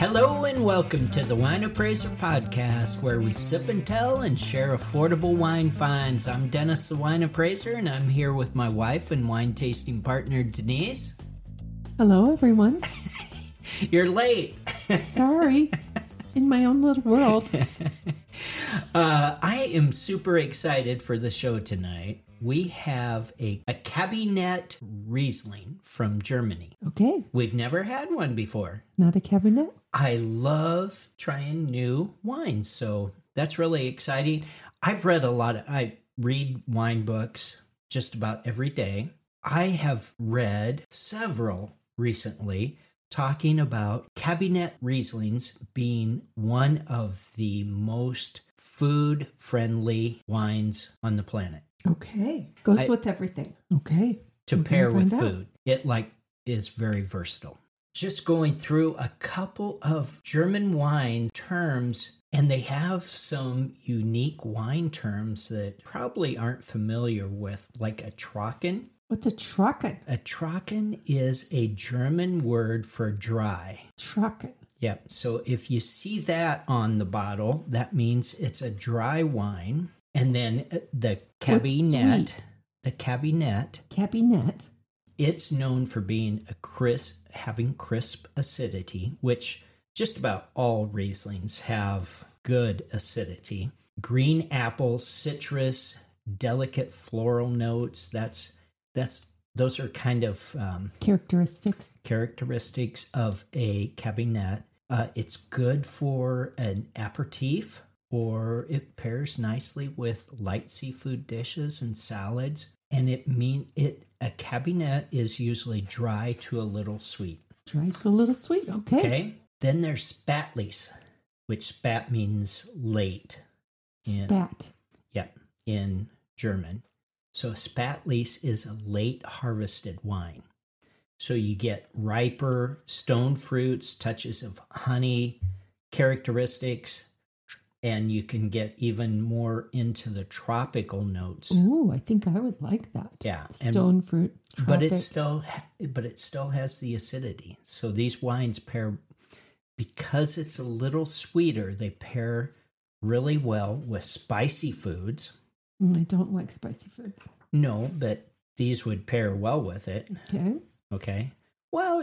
Hello and welcome to the Wine Appraiser Podcast, where we sip and tell and share affordable wine finds. I'm Dennis the Wine Appraiser, and I'm here with my wife and wine tasting partner, Denise. Hello, everyone. You're late. Sorry. In my own little world. I am super excited for the show tonight. We have a Cabernet Riesling from Germany. Okay. We've never had one before. Not a cabinet? I love trying new wines, so that's really exciting. I read wine books just about every day. I have read several recently talking about Cabernet Rieslings being one of the most food-friendly wines on the planet. Okay. Goes with everything. Okay. To pair with food. It is very versatile. Just going through a couple of German wine terms, and they have some unique wine terms that probably aren't familiar with, like a Trocken. What's a Trocken? A Trocken is a German word for dry. Trocken. Yep. So if you see that on the bottle, that means it's a dry wine. And then the Cabernet, it's known for being having crisp acidity, which just about all Rieslings have good acidity. Green apple, citrus, delicate floral notes. Those are kind of characteristics of a Cabernet. It's good for an aperitif, or it pairs nicely with light seafood dishes and salads. And a Cabernet is usually dry to a little sweet. Dry to a little sweet, okay. Then there's Spätlese, which spat means late. Spat. Yep, in German. So Spätlese is a late harvested wine. So you get riper stone fruits, touches of honey, characteristics, and you can get even more into the tropical notes. Ooh, I think I would like that. Yeah, stone fruit. Tropic. But it still has the acidity. So these wines pair, because it's a little sweeter, they pair really well with spicy foods. I don't like spicy foods. No, but these would pair well with it. Okay. Well,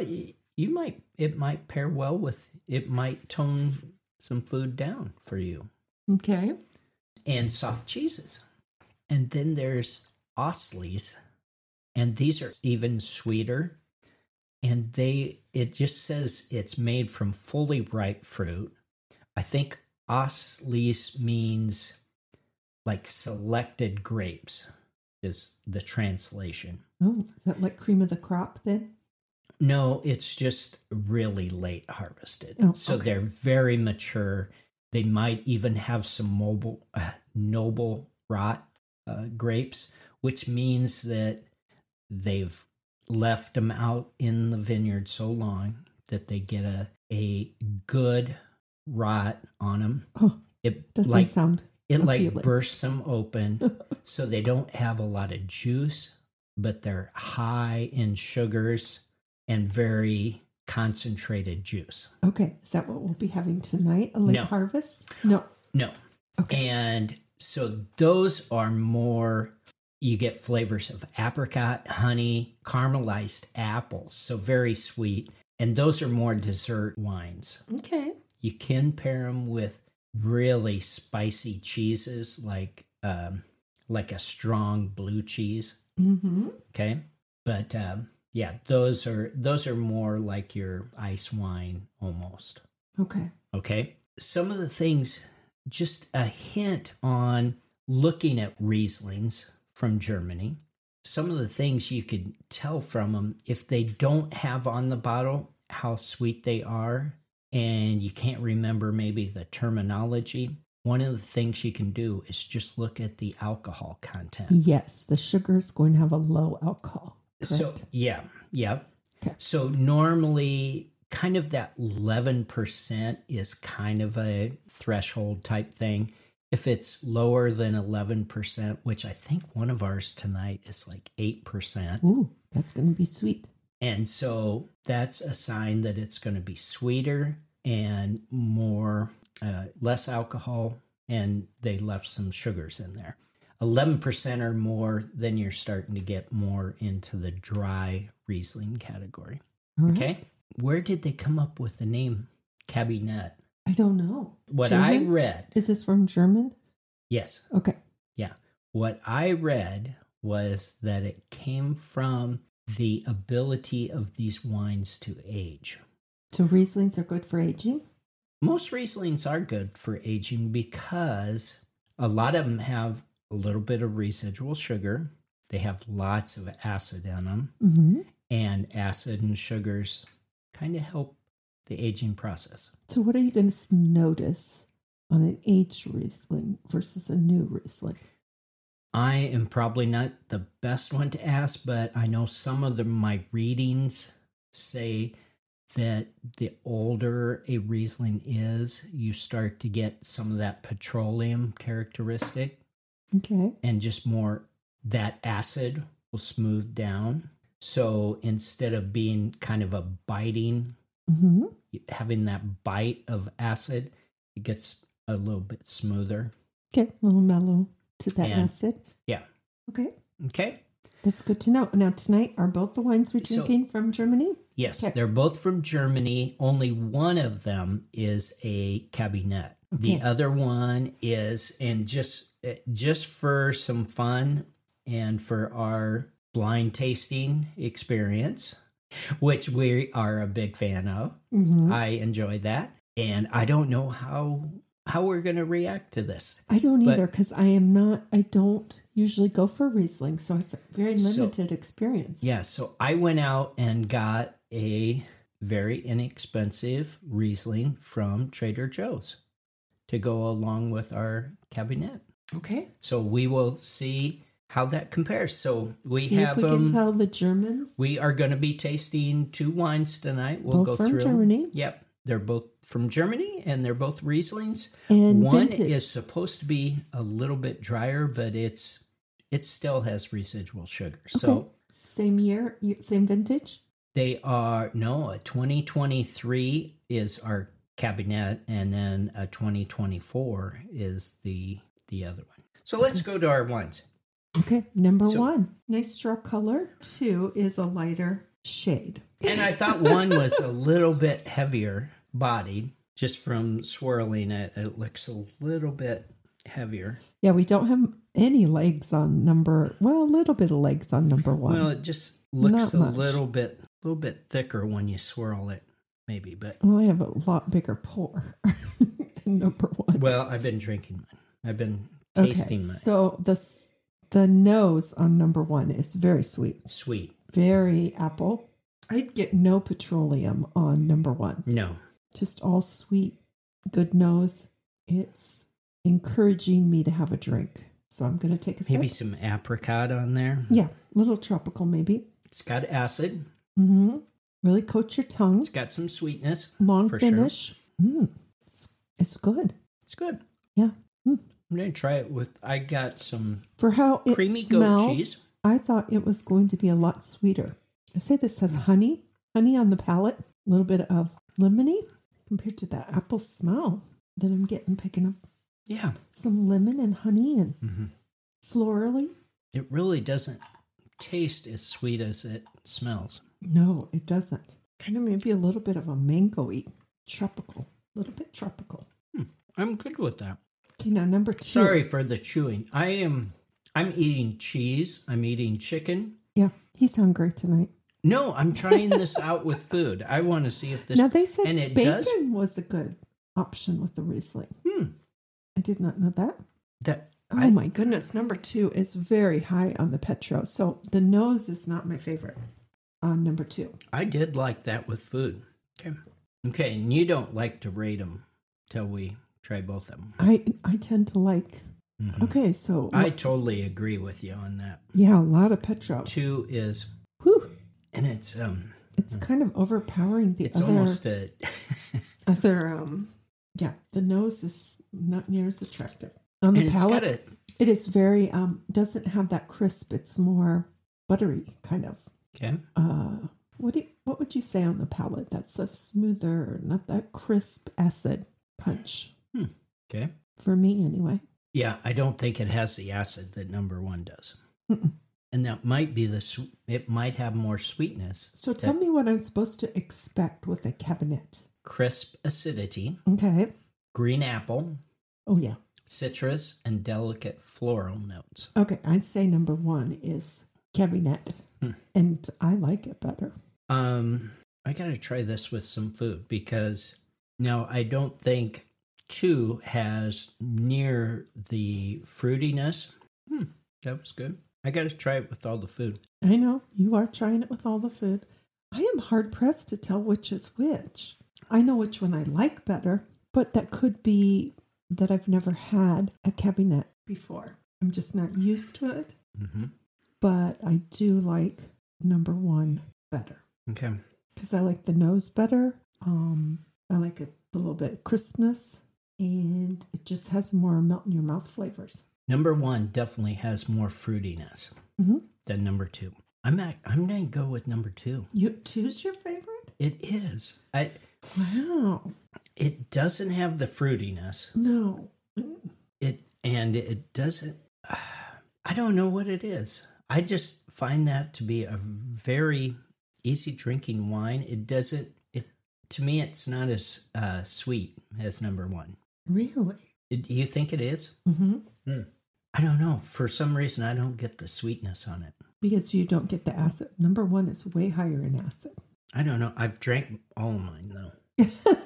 it might pair well with, it might tone some food down for you. Okay. And soft cheeses. And then there's Auslese, and these are even sweeter. And it just says it's made from fully ripe fruit. I think Auslese means like selected grapes is the translation. Oh, is that like cream of the crop then? No, it's just really late harvested. Oh, so okay. They're very mature. They might even have some noble rot grapes, which means that they've left them out in the vineyard so long that they get a good rot on them. Oh, it doesn't sound it appealing. Like bursts them open, so they don't have a lot of juice, but they're high in sugars and very concentrated juice. Okay. Is that what we'll be having tonight? A late harvest? No. Okay. And so those are more, you get flavors of apricot, honey, caramelized apples. So very sweet. And those are more dessert wines. Okay. You can pair them with really spicy cheeses like a strong blue cheese. Mm-hmm. Okay. But, yeah, those are more like your ice wine almost. Okay. Some of the things, just a hint on looking at Rieslings from Germany. Some of the things you could tell from them, if they don't have on the bottle how sweet they are, and you can't remember maybe the terminology, one of the things you can do is just look at the alcohol content. Yes, the sugar is going to have a low alcohol. Correct. So, yeah. Okay. So normally kind of that 11% is kind of a threshold type thing. If it's lower than 11%, which I think one of ours tonight is like 8%. Ooh, that's going to be sweet. And so that's a sign that it's going to be sweeter. and more, less alcohol, and they left some sugars in there. 11% or more, then you're starting to get more into the dry Riesling category. Right. Okay. Where did they come up with the name Kabinett? I don't know. What German? I read. Is this from German? Yes. Okay. Yeah. What I read was that it came from the ability of these wines to age. So Rieslings are good for aging? Most Rieslings are good for aging because a lot of them have a little bit of residual sugar. They have lots of acid in them. Mm-hmm. And acid and sugars kind of help the aging process. So what are you going to notice on an aged Riesling versus a new Riesling? I am probably not the best one to ask, but I know some of my readings say that the older a Riesling is, you start to get some of that petroleum characteristic. Okay. And just more, that acid will smooth down. So instead of being kind of a biting, mm-hmm. having that bite of acid, it gets a little bit smoother. Okay, a little mellow to that acid. Yeah. Okay. That's good to know. Now, tonight, are both the wines we're drinking from Germany? Yes, they're both from Germany. Only one of them is a Kabinett. Okay. The other one is, and just for some fun and for our blind tasting experience, which we are a big fan of. Mm-hmm. I enjoy that. And I don't know how we're going to react to this. I don't either, because I don't usually go for Riesling, so I have very limited experience. Yeah, so I went out and got a very inexpensive Riesling from Trader Joe's to go along with our Kabinett. Okay. So we will see how that compares. So we have if we can tell the German. We are going to be tasting 2 wines tonight. We'll both go through from Germany. Yep. They're both from Germany, and they're both Rieslings. And one vintage. Is supposed to be a little bit drier, but it still has residual sugar. Okay. So same year, same vintage? They are, a 2023 is our Kabinett, and then a 2024 is the other one. So let's go to our wines. Okay, number 1, nice straw color. 2 is a lighter shade. And I thought 1 was a little bit heavier bodied, just from swirling it. It looks a little bit heavier. Yeah, we don't have any legs on a little bit of legs on number 1. Well, it just looks a little bit thicker when you swirl it, maybe. But I have a lot bigger pour in number 1. Well, I've been drinking mine. I've been tasting mine. So the nose on number 1 is very sweet. Sweet. Very apple. I'd get no petroleum on number 1. No. Just all sweet, good nose. It's encouraging me to have a drink. So I'm going to take a sip. Maybe some apricot on there. Yeah, a little tropical maybe. It's got acid. Mm-hmm. Really coat your tongue. It's got some sweetness. Long finish. Sure. It's good. It's good. Yeah. I'm going to try it I got some For how it creamy smells, goat cheese. I thought it was going to be a lot sweeter. I say this has honey on the palate, a little bit of lemony compared to that apple smell that I'm picking up. Yeah. Some lemon and honey and florally. It really doesn't taste as sweet as it smells. No, it doesn't. Kind of maybe a little bit of a mango-y, tropical, a little bit tropical. I'm good with that. Okay, now number 2. Sorry for the chewing. I'm eating cheese. I'm eating chicken. Yeah, he's hungry tonight. No, I'm trying this out with food. I want to see if this... Now, they said bacon was a good option with the Riesling. I did not know that. My goodness. Number 2 is very high on the Petro. So the nose is not my favorite on number 2. I did like that with food. Okay, and you don't like to rate them till we try both of them. I tend to like... Mm-hmm. Okay, so... I totally agree with you on that. Yeah, a lot of Petro. 2 is... Whew. And it's... It's kind of overpowering the it's almost a... yeah, the nose is not near as attractive. On the palate, it is very... doesn't have that crisp. It's more buttery, kind of. Okay. What would would you say on the palate? That's a smoother, not that crisp acid punch. Okay. For me, anyway. Yeah, I don't think it has the acid that number 1 does. And that might be it might have more sweetness. So tell me what I'm supposed to expect with a Cabernet. Crisp acidity. Okay. Green apple. Oh, yeah. Citrus and delicate floral notes. Okay, I'd say number 1 is Cabernet. And I like it better. I got to try this with some food because now I don't think 2 has near the fruitiness. That was good. I got to try it with all the food. I know. You are trying it with all the food. I am hard-pressed to tell which is which. I know which one I like better, but that could be that I've never had a Cabernet before. I'm just not used to it. But I do like number 1 better. Okay. Because I like the nose better. I like a little bit of crispness, and it just has more melt-in-your-mouth flavors. Number 1 definitely has more fruitiness than number 2. I'm going to go with number 2. 2's your favorite? It is. Wow. It doesn't have the fruitiness. No. It doesn't. I don't know what it is. I just find that to be a very easy drinking wine. To me, it's not as sweet as number 1. Really? Do you think it is? I don't know. For some reason, I don't get the sweetness on it. Because you don't get the acid. Number 1 is way higher in acid. I don't know. I've drank all of mine, though.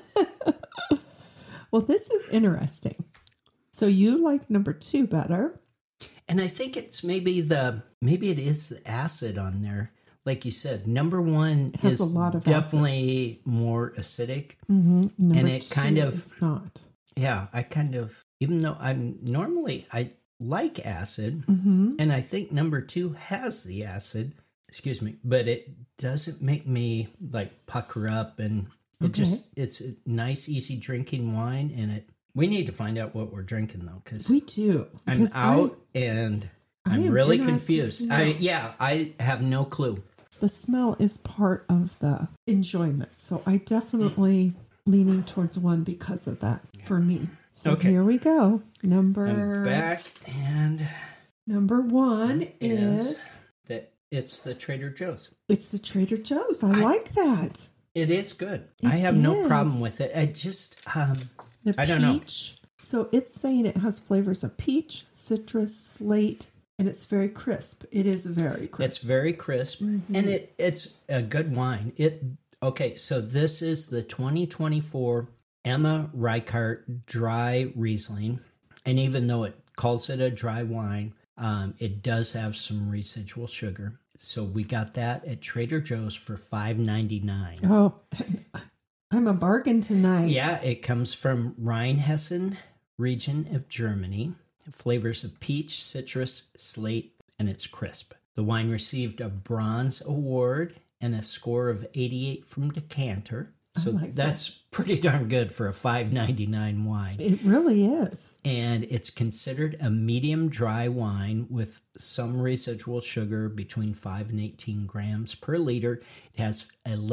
Well, this is interesting. So you like number 2 better. And I think it's maybe it is the acid on there. Like you said, number 1 is a lot of definitely acid. More acidic. And it kind of is not. Yeah, I kind of, even though I like acid, and I think number 2 has the acid, but it doesn't make me like pucker up, and it's a nice, easy drinking wine, and we need to find out what we're drinking though, because we do. I'm out and I'm really confused. I have no clue. The smell is part of the enjoyment, so I definitely leaning towards 1 because of that for me. So here we go. I'm back, and number 1 is that it's the Trader Joe's. It's the Trader Joe's. I like that. It is good. I have no problem with it. I just I don't know. So it's saying it has flavors of peach, citrus, slate, and it's very crisp. It is very crisp. It's very crisp, and it's a good wine. So this is the 2024 Emma Reichert Dry Riesling, and even though it calls it a dry wine, it does have some residual sugar. So we got that at Trader Joe's for $5.99. Oh, I'm a bargain tonight. Yeah, it comes from Rheinhessen region of Germany. Flavors of peach, citrus, slate, and it's crisp. The wine received a bronze award and a score of 88 from Decanter. So that's pretty darn good for a $5.99 wine. It really is. And it's considered a medium dry wine with some residual sugar between 5 and 18 grams per liter. It has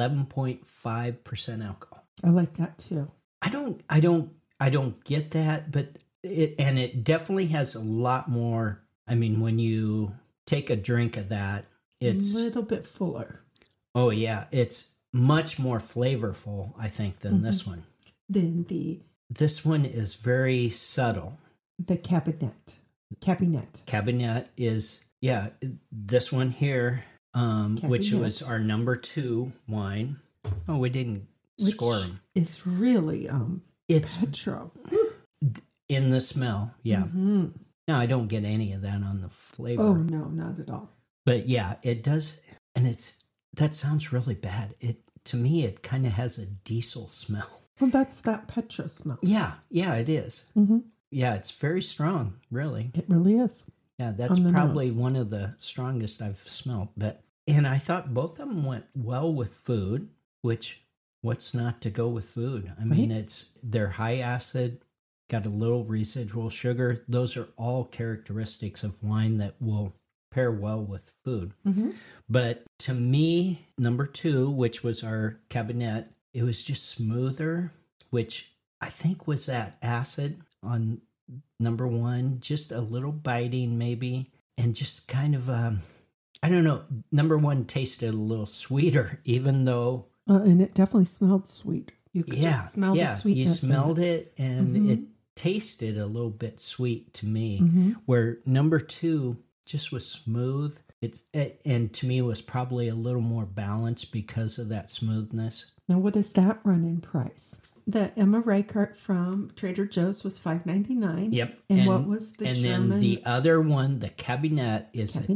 11.5% alcohol. I like that too. I don't get that, but it definitely has a lot more. I mean, when you take a drink of that, it's a little bit fuller. Oh yeah, it's much more flavorful, I think, than this one. This one is very subtle. The Cabernet is, this one here, which was our number 2 wine. Oh, we didn't score them. It's really it's Petro. In the smell, yeah. No, I don't get any of that on the flavor. Oh no, not at all. But yeah, it does, and that sounds really bad. To me, it kind of has a diesel smell. Well, that's that Petro smell. Yeah, it is. Yeah, it's very strong, really. It really is. Yeah, that's probably one of the strongest I've smelled. And I thought both of them went well with food, which, what's not to go with food? I mean, they're high acid, got a little residual sugar. Those are all characteristics of wine that will pair well with food. But to me, number 2, which was our Cabernet, it was just smoother, which I think was that acid on number 1, just a little biting maybe, and just kind of, I don't know, number 1 tasted a little sweeter, even though... and it definitely smelled sweet. You could just smell the sweetness. You smelled it, and it tasted a little bit sweet to me, where number 2 just was smooth. And to me was probably a little more balanced because of that smoothness. Now, what does that run in price? The Emma Reichert from Trader Joe's was $5.99. Yep. And what was the and German? Then the other one, the Cabernet, is a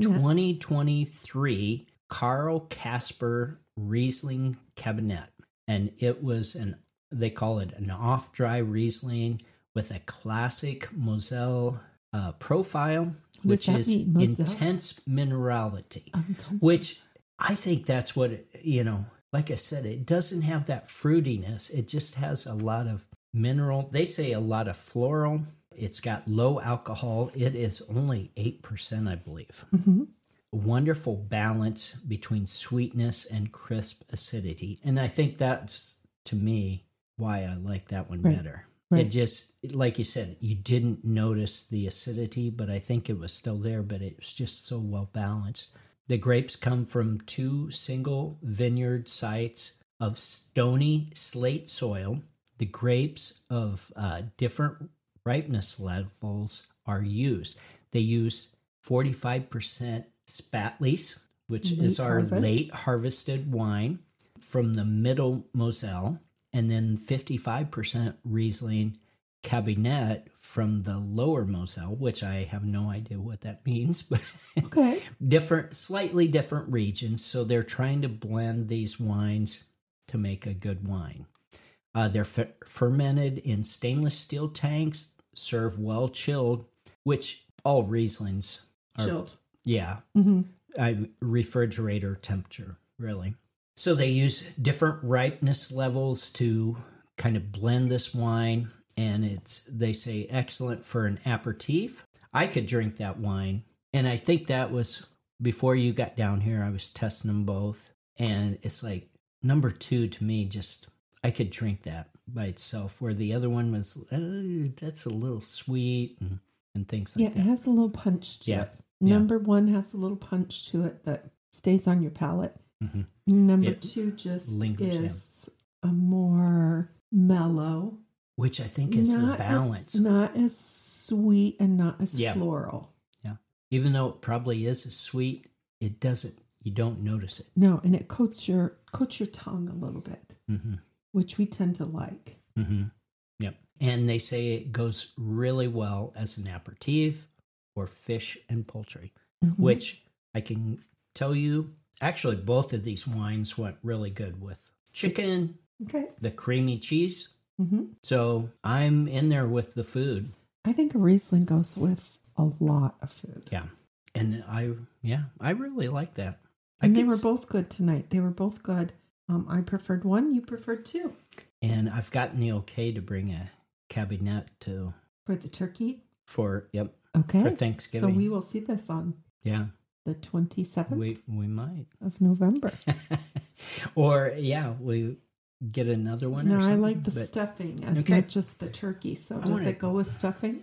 2023 Karl Kasper Riesling Cabernet. And it was they call it an off-dry Riesling with a classic Moselle profile, which is intense minerality, which I think that's what, like I said, it doesn't have that fruitiness. It just has a lot of mineral. They say a lot of floral. It's got low alcohol. It is only 8%, I believe. A wonderful balance between sweetness and crisp acidity. And I think that's, to me, why I like that one better. Right. It just, like you said, you didn't notice the acidity, but I think it was still there, but it was just so well balanced. The grapes come from 2 single vineyard sites of stony slate soil. The grapes of different ripeness levels are used. They use 45% Spätlese, which is our late harvested wine from the middle Moselle, and then 55% Riesling Cabernet from the lower Moselle, which I have no idea what that means, but slightly different regions. So they're trying to blend these wines to make a good wine. They're fermented in stainless steel tanks, served well chilled, which all Rieslings are chilled. Yeah, refrigerator temperature, really. So they use different ripeness levels to kind of blend this wine, and they say excellent for an aperitif. I could drink that wine, and I think that was before you got down here. I was testing them both, and it's like number 2 to me. Just I could drink that by itself, where the other one was that's a little sweet and things like that. Yeah, it has a little punch to it. Number 1 has a little punch to it that stays on your palate. Number 2 just is a more mellow, which I think is the balance. Not as sweet and not as floral. Yeah, even though it probably is as sweet, it doesn't. You don't notice it. No, and it coats your tongue a little bit, which we tend to like. Yep, and they say it goes really well as an aperitif or fish and poultry, which I can tell you. Actually, both of these wines went really good with chicken, the creamy cheese. So I'm in there with the food. I think a Riesling goes with a lot of food. Yeah. And I really like that. And they were both good tonight. They were both good. I preferred 1. You preferred 2. And I've gotten the okay to bring a Cabernet to... For the turkey? For Thanksgiving. So we will see this on... Yeah. The 27th? We might. Of November. Or, we get another one. No, I like the stuffing as much as the turkey. So does it go with stuffing?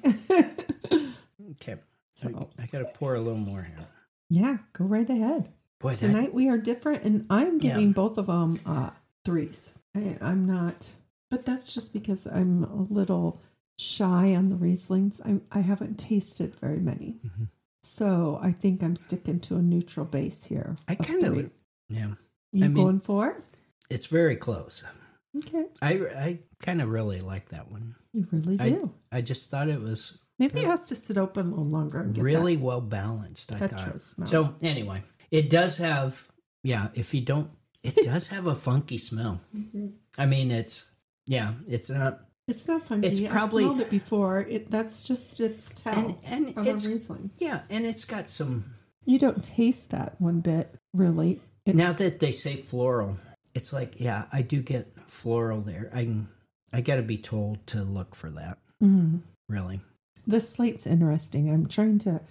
Okay. So, I got to pour a little more here. Yeah, go right ahead. Boy, tonight we are different, and I'm giving both of them 3s. I'm not, but that's just because I'm a little shy on the Rieslings. I haven't tasted very many. So I think I'm sticking to a neutral base here. I kind of, You going for it? It's very close. Okay. I kind of really like that one. You really do. I just thought it was... Maybe it has to sit open a little longer. And get really well balanced, I thought. Smell. So anyway, it does have, it does have a funky smell. I mean, it's not... It's not funky. It's probably, I've smelled it before. That's just its tell and of it's, a Riesling. Yeah, and it's got some... You don't taste that one bit, really. Now that they say floral, it's like, I do get floral there. I got to be told to look for that, really. The slate's interesting. I'm trying to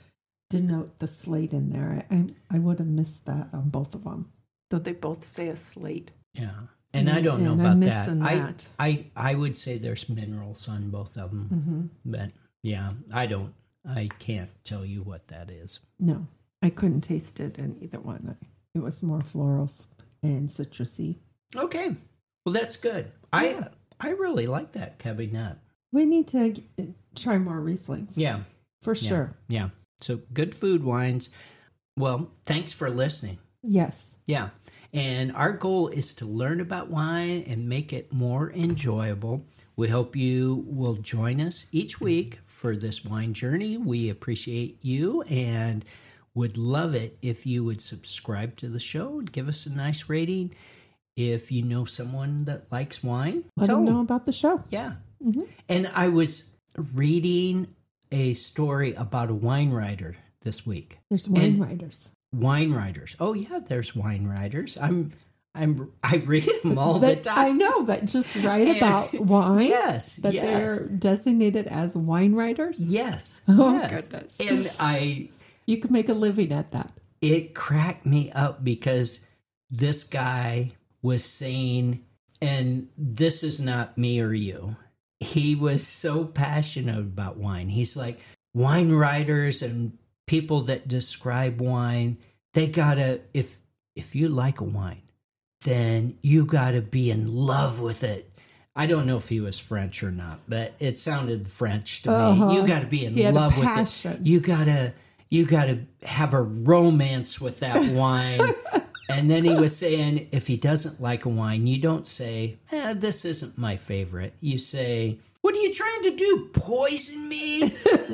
denote the slate in there. I would have missed that on both of them. Though they both say a slate. Yeah. And I don't know about that. I would say there's minerals on both of them. But yeah, I can't tell you what that is. No, I couldn't taste it in either one. It was more floral and citrusy. Okay. Well, that's good. Yeah. I really like that cabernet. We need to try more Rieslings. Yeah. For sure. Yeah. So good food wines. Well, thanks for listening. Yes. Yeah. And our goal is to learn about wine and make it more enjoyable. We hope you will join us each week for this wine journey. We appreciate you and would love it if you would subscribe to the show and give us a nice rating. If you know someone that likes wine, let them know about the show. Yeah. And I was reading a story about a wine writer this week. There's wine writers. Wine writers. Oh yeah, there's wine writers. I read them all the time. I know, but just write about wine. Yes, that they're designated as wine writers. Yes. Oh yes. Goodness. And you could make a living at that. It cracked me up because this guy was saying, and this is not me or you. He was so passionate about wine. He's like, wine writers and people that describe wine, they gotta, if you like a wine, then you gotta be in love with it. I don't know if he was French or not, but it sounded French to me. You gotta be in love with it. You gotta have a romance with that wine. And then he was saying, if he doesn't like a wine, you don't say, this isn't my favorite. You say, what are you trying to do? Poison me?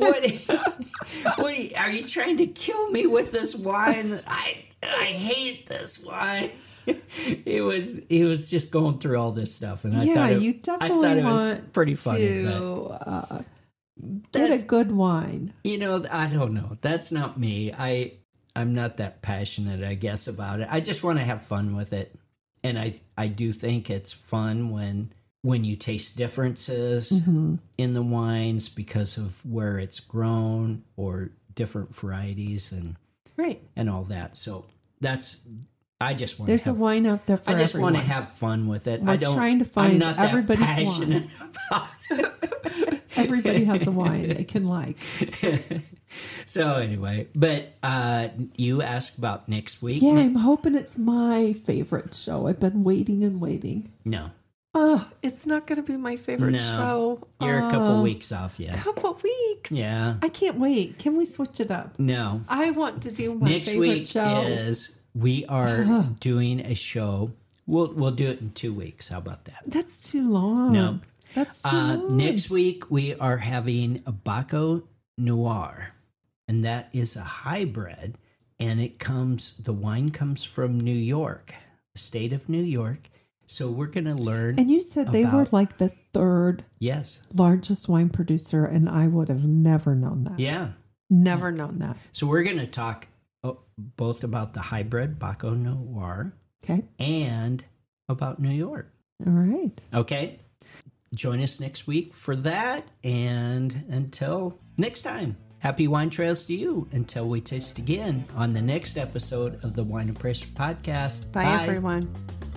Are you trying to kill me with this wine? I hate this wine. He was just going through all this stuff, and I thought it was pretty funny. Get a good wine. I don't know. That's not me. I'm not that passionate, I guess, about it. I just want to have fun with it. And I do think it's fun when you taste differences in the wines because of where it's grown or different varieties and all that. So I just want There's a wine out there for everyone. I just want to have fun with it. We're trying to find everybody's passionate about it. Everybody has a wine they can like. So anyway, but you asked about next week. Yeah, I'm hoping it's my favorite show. I've been waiting and waiting. No. It's not going to be my favorite show. You're a couple weeks off yet. Couple weeks? Yeah. I can't wait. Can we switch it up? No. I want to do my next favorite week show. Is we are doing a show. We'll do it in 2 weeks. How about that? That's too long. No. That's too long. Next week we are having a Baco Noir. And that is a hybrid, and the wine comes from New York, the state of New York. So we're going to learn. And you said they were like the third largest wine producer, and I would have never known that. Yeah. Never known that. So we're going to talk both about the hybrid Baco Noir and about New York. All right. Okay. Join us next week for that, and until next time. Happy wine trails to you until we taste again on the next episode of the Wine Appraiser Podcast. Bye, everyone.